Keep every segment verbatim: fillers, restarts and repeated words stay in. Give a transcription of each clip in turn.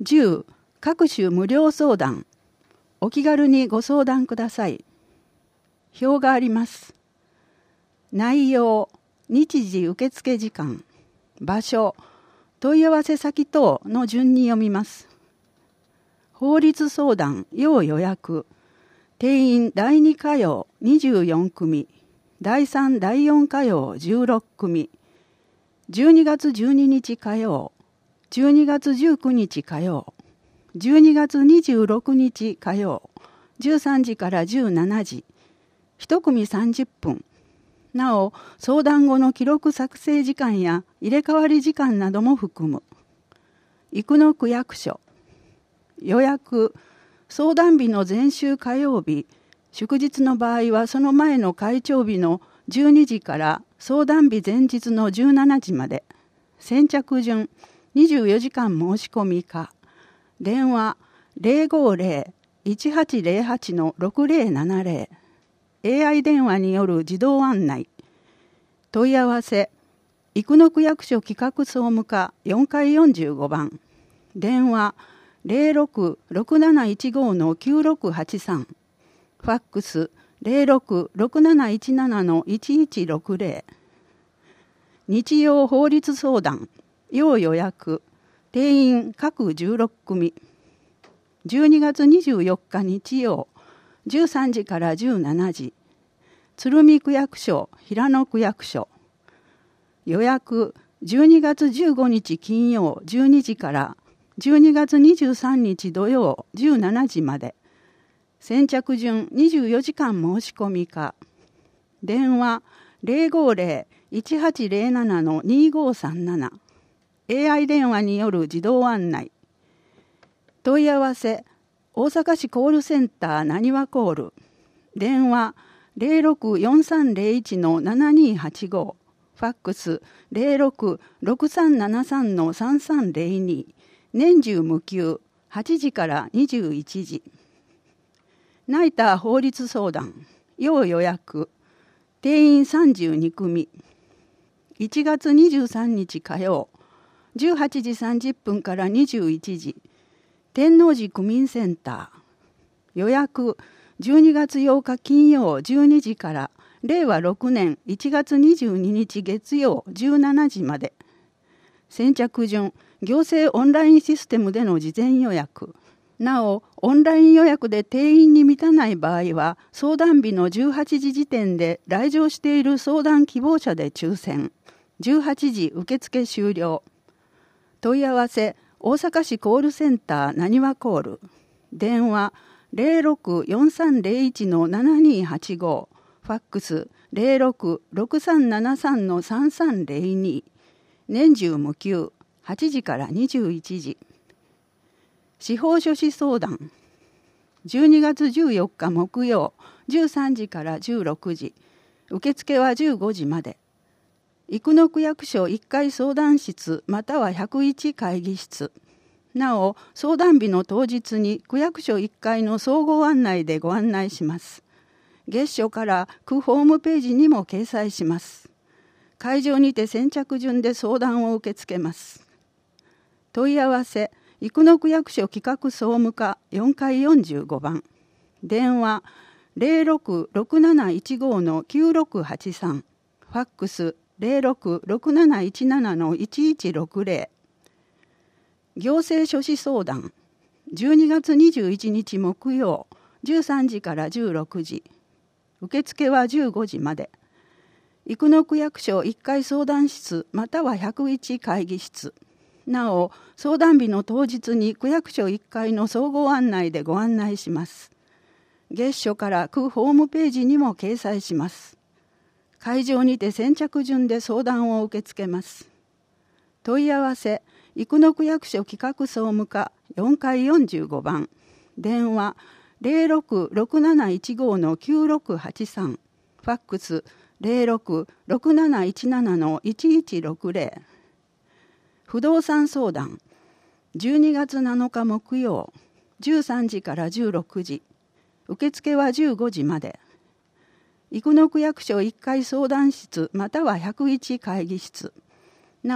じゅう各種無料相談。お気軽にご相談ください。表があります。内容、日時受付時間、場所、問い合わせ先等の順に読みます。法律相談要予約。定員だいに課要にじゅうよん組、だいさん、だいよん課要じゅうろく組、じゅうにがつじゅうににち火曜、じゅうにがつじゅうくにち火曜、じゅうにがつにじゅうろくにち火曜、じゅうさんじからじゅうしちじ、いち組さんじゅっぷん。なお、相談後の記録作成時間や入れ替わり時間なども含む。生野区役所。予約。相談日の前週火曜日、祝日の場合はその前の会長日のじゅうにじから相談日前日のじゅうしちじまで。先着順にじゅうよじかん申し込みか。電話 ゼロごゼロ いちはちゼロはち ろくゼロななゼロ。エーアイ 電話による自動案内。問い合わせ。生野区役所企画総務課よんかいよんじゅうごばん。電話ゼロろく ろくなないちご きゅうろくはちさん。ファックスゼロろく ろくなないちなな いちいちろくゼロ。日曜法律相談要予約。定員各じゅうろく組。じゅうにがつにじゅうよっか日曜、じゅうさんじからじゅうしちじ。鶴見区役所、平野区役所。予約じゅうにがつじゅうごにち金曜じゅうにじからじゅうにがつにじゅうさんにち土曜じゅうしちじまで。先着順にじゅうよじかん申し込みか。電話ゼロごゼロ いちはちゼロなな にごさんなな。エーアイ 電話による自動案内。問い合わせ。大阪市コールセンターなにわコール。電話ゼロろく よんさんゼロいち ななにはちご。ファックスゼロろく ろくさんななさん さんさんゼロに。年中無休はちじからにじゅういちじ。ナイター法律相談要予約。定員さんじゅうに組。いちがつにじゅうさんにち火曜、じゅうはちじさんじゅっぷんからにじゅういちじ。天王寺区民センター。予約じゅうにがつようか金曜じゅうにじかられいわろくねんいちがつにじゅうににち月曜じゅうしちじまで。先着順行政オンラインシステムでの事前予約。なお、オンライン予約で定員に満たない場合は、相談日のじゅうはちじ時点で来場している相談希望者で抽選。じゅうはちじ受付終了。問い合わせ、大阪市コールセンターなにわコール。電話ゼロろく よんさんゼロいち ななにはちご。ファックスゼロろく ろくさんななさん さんさんゼロに。年中無休はちじからにじゅういちじ。司法書士相談。じゅうにがつじゅうよっか木曜、じゅうさんじからじゅうろくじ。受付はじゅうごじまで。生野区役所いっかい相談室またはひゃくいち会議室。なお、相談日の当日に区役所いっかいの総合案内でご案内します。月初から区ホームページにも掲載します。会場にて先着順で相談を受け付けます。問い合わせ、生野区役所企画総務課よんかいよんじゅうごばん。電話ゼロろく ろくなないちご きゅうろくはちさん。ファックスゼロろく ろくなないちなな いちいちろくゼロ。行政書士相談。じゅうにがつにじゅういちにち木曜、じゅうさんじからじゅうろくじ。受付はじゅうごじまで。生野区役所いっかい相談室またはひゃくいち会議室。なお、相談日の当日に区役所いっかいの総合案内でご案内します。月初から区ホームページにも掲載します。会場にて先着順で相談を受け付けます。問い合わせ、生野区役所企画総務課よんかいよんじゅうごばん。電話ゼロろく ろくなないちご きゅうろくはちさん。ファックスゼロろく ろくなないちなな いちいちろくゼロ。不動産相談。じゅうにがつなのか木曜、じゅうさんじからじゅうろくじ。受付はじゅうごじまで。生野区役所いっかい相談室またはひゃくいち会議室。なお、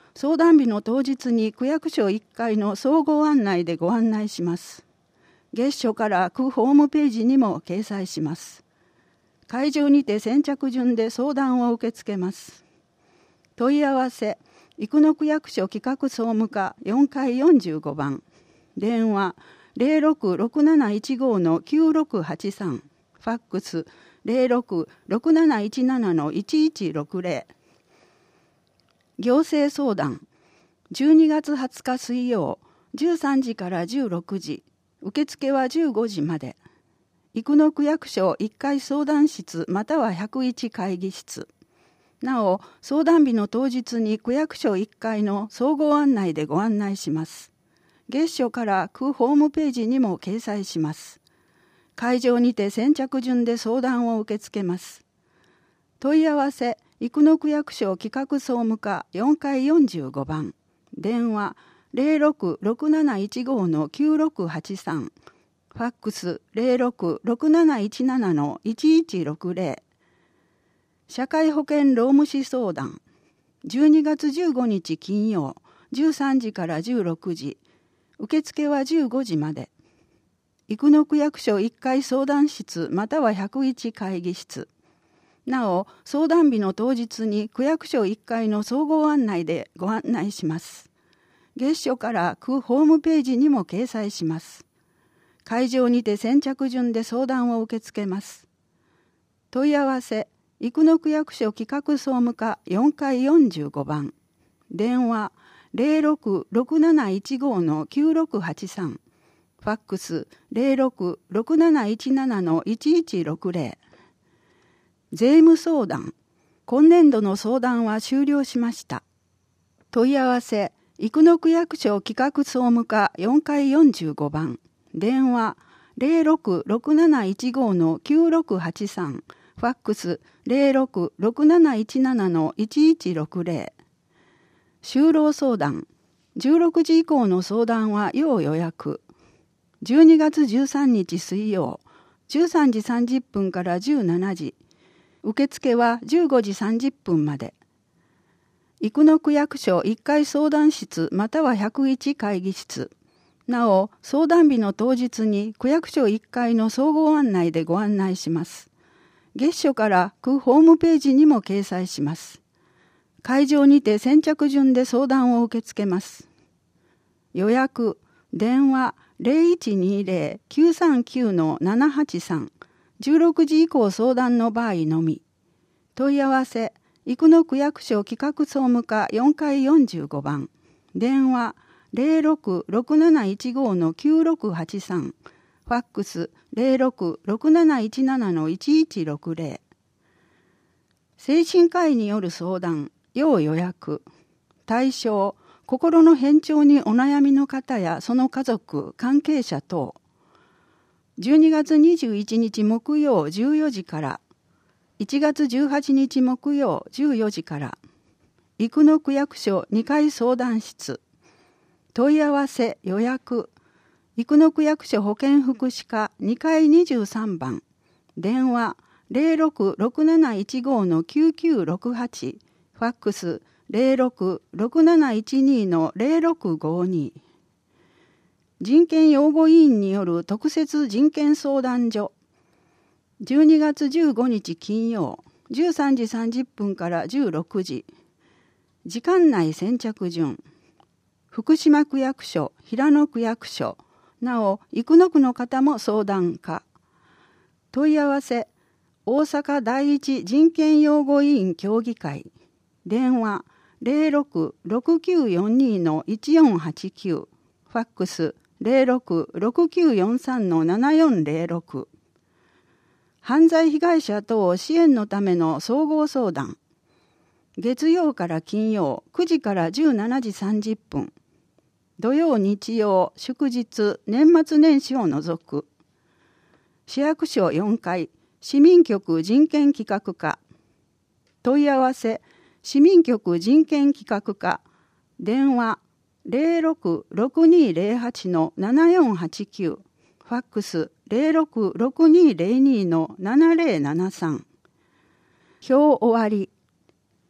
相談日の当日に区役所いっかいの総合案内でご案内します。月初から区ホームページにも掲載します。会場にて先着順で相談を受け付けます。問い合わせ、生野区役所企画総務課よんかいよんじゅうごばん、電話 ゼロろくろくなないちごのきゅうろくはちさん、ファックス ゼロろくろくなないちななのいちいちろくゼロ。行政相談、じゅうにがつはつか水曜、じゅうさんじからじゅうろくじ、受付はじゅうごじまで。生野区役所いっかい相談室またはひゃくいち会議室。なお、相談日の当日に区役所いっかいの総合案内でご案内します。月初から区ホームページにも掲載します。会場にて先着順で相談を受け付けます。問い合わせ、生野区役所企画総務課よんかいよんじゅうごばん、電話 ゼロろくろくなないちごのきゅうろくはちさん、ファックス ゼロろくろくなないちななのいちいちろくゼロ。社会保険労務士相談、じゅうにがつじゅうごにち金曜、じゅうさんじからじゅうろくじ、受付はじゅうごじまで。生野区役所いっかい相談室またはひゃくいち会議室。なお、相談日の当日に区役所いっかいの総合案内でご案内します。月初から区ホームページにも掲載します。会場にて先着順で相談を受け付けます。問い合わせ、生野区役所企画総務課よんかいよんじゅうごばん、電話ゼロろくろくなないちごのきゅうろくはちさん、ファックス ゼロろくろくなないちななのいちいちろくゼロ。税務相談、今年度の相談は終了しました。問い合わせ、生野区役所企画総務課よんかいよんじゅうごばん、電話ゼロろくろくなないちごのきゅうろくはちさん、ファックス ゼロろくろくなないちななのいちいちろくゼロ。就労相談、じゅうろくじ以降の相談は要予約。じゅうにがつじゅうさんにち水曜、じゅうさんじさんじゅっぷんからじゅうしちじ、受付はじゅうごじさんじゅっぷんまで。生野区役所いっかい相談室またはひゃくいち会議室。なお、相談日の当日に区役所いっかいの総合案内でご案内します。月初から区ホームページにも掲載します。会場にて先着順で相談を受け付けます。予約、電話 ゼロいちにゼロ きゅうさんきゅうのななはちさん、じゅうろくじ以降相談の場合のみ。問い合わせ、生野区役所企画総務課よんかいよんじゅうごばん、電話ゼロろくろくなないちごのきゅうろくはちさん、ファックス ゼロろくろくなないちななのいちいちろくゼロ。精神科医による相談、要予約。対象、心の変調にお悩みの方やその家族、関係者等。じゅうにがつにじゅういちにち木曜じゅうよじから、いちがつじゅうはちにち木曜じゅうよじから、生野区役所にかい相談室。問い合わせ予約、生野区役所保健福祉課にかいにじゅうさんばん、電話ゼロろくろくなないちごのきゅうきゅうろくはち、ファックスゼロろくろくなないちにのゼロろくごに。人権擁護委員による特設人権相談所。じゅうにがつじゅうごにち金曜、じゅうさんじさんじゅっぷんからじゅうろくじ。時間内先着順。福島区役所、平野区役所、なお生野区の方も相談可。問い合わせ、大阪第一人権擁護委員協議会。電話ゼロろくろくきゅうよんにのいちよんはちきゅう、ファックスゼロろくろくきゅうよんさんのななよんゼロろく。犯罪被害者等支援のための総合相談。月曜から金曜くじからじゅうしちじさんじゅっぷん。土曜日曜祝日年末年始を除く。市役所よんかい市民局人権企画課。問い合わせ市民局人権企画課。電話ゼロろくろくにゼロはちのななよんはちきゅう。ファックスゼロろくろくにゼロにのななゼロななさん。表終わり。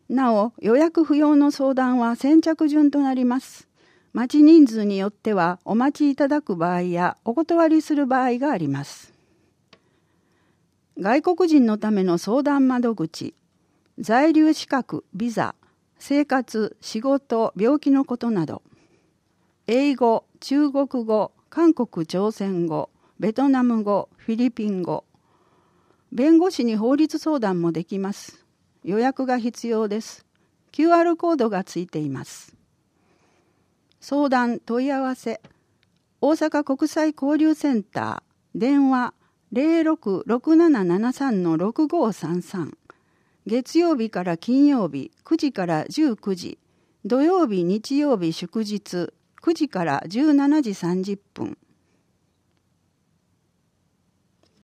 なお、予約不要の相談は先着順となります。待ち人数によってはお待ちいただく場合やお断りする場合があります。外国人のための相談窓口、在留資格、ビザ、生活、仕事、病気のことなど、英語、中国語、韓国朝鮮語、ベトナム語、フィリピン語、弁護士に法律相談もできます。予約が必要です。キューアール コードがついています。相談問い合わせ、大阪国際交流センター、電話 ゼロろく ろくななななさん ろくごさんさん、月曜日から金曜日くじからじゅうくじ、土曜日日曜日祝日くじからじゅうしちじさんじゅっぷん。